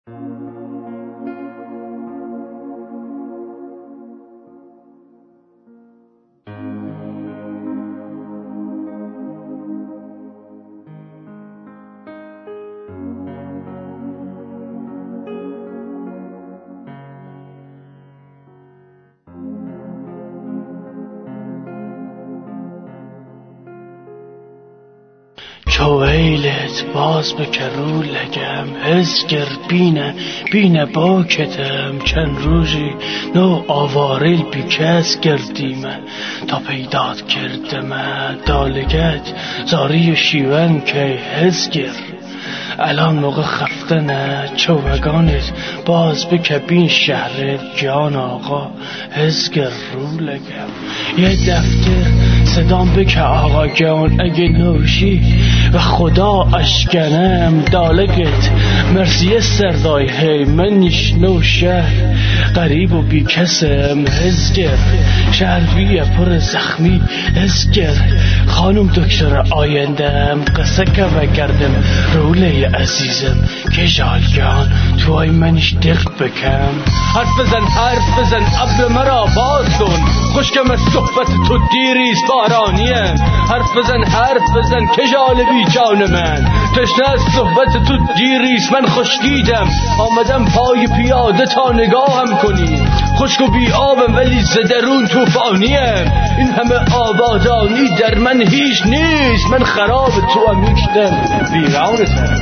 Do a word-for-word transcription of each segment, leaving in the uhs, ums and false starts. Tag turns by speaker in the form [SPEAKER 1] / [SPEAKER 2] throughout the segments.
[SPEAKER 1] چویلت باز بکرو لگم هزگر بینه بینه باکتم چند روزی نو آوارل بیکس گردیمه تا پیدات کردمه دالگت زاری شیون که هزگر الان موقع خفتنه چوگانت باز بکبین شهر جان آقا هزگر رو لگم یه دفتر صدام بکه آقا جان اگه نوشی و خدا اشکنم دالگت مرسی سردای هی منیش نو شهر قریب و بی کسم هزگر شهرویه پر زخمی هزگر خانم دکتر آیندم قصه که بگردم روله عزیزم که جالگان توی منیش دق بکم
[SPEAKER 2] حرف بزن حرف بزن ابر مرا باز کن خوشکم از صحبت تو دیریست بارانیم حرف بزن حرف بزن که جالبی جان من تشنه از صحبت تو دیریست من خشکیدم آمدم پای پیاده تا نگاهم کنی خشک و بی آبم ولی زدرون توفانیم این همه آبادانی در من هیچ نیست من خراب تو هم یکدم ویرانتم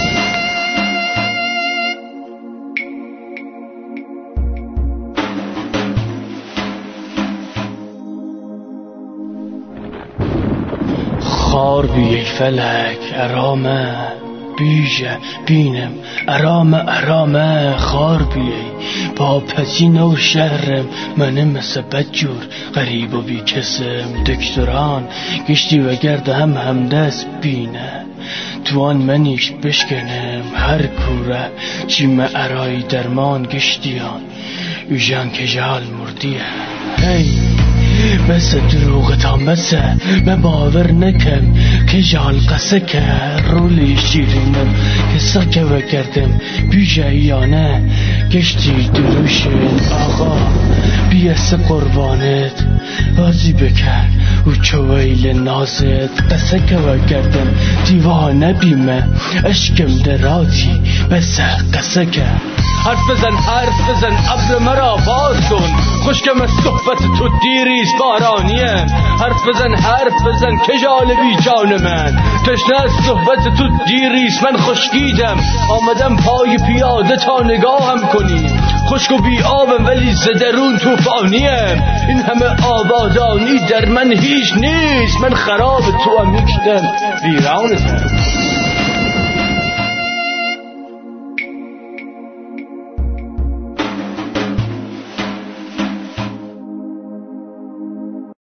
[SPEAKER 1] خار بی فلک ارامه بیجه بینم ارامه ارامه خار بی با پسین و شهرم منم مثل بدجور غریب و بی کسم دکتران گشتی و گرد هم همدست بینه توان منیش بشکنم هر کوره چیم ارای درمان گشتیان اوژان که جال مردیه هی مثل دروغ تا مثل من باور نکن که جال قصه که رولی شیرینم که سکه و کردم بیجه یانه گشتی دروشن آقا بیست قربانت بازی بکن و چویل نازت قصه که و کردم دیوانه بیمه اشکم دراتی بس قصه که
[SPEAKER 2] حرف بزن حرف بزن ابر مرا باز کن خوشکم از صحبت تو دیریست بارانیم حرف بزن حرف بزن که جالبی جان من تشنه از صحبت تو دیریست من خشکیدم آمدم پای پیاده تا نگاهم کنی خشک و بی آبم ولی زدرون توفانیم این همه آبادانی در من هیچ نیست من خراب تو هم یکدم ویرانتم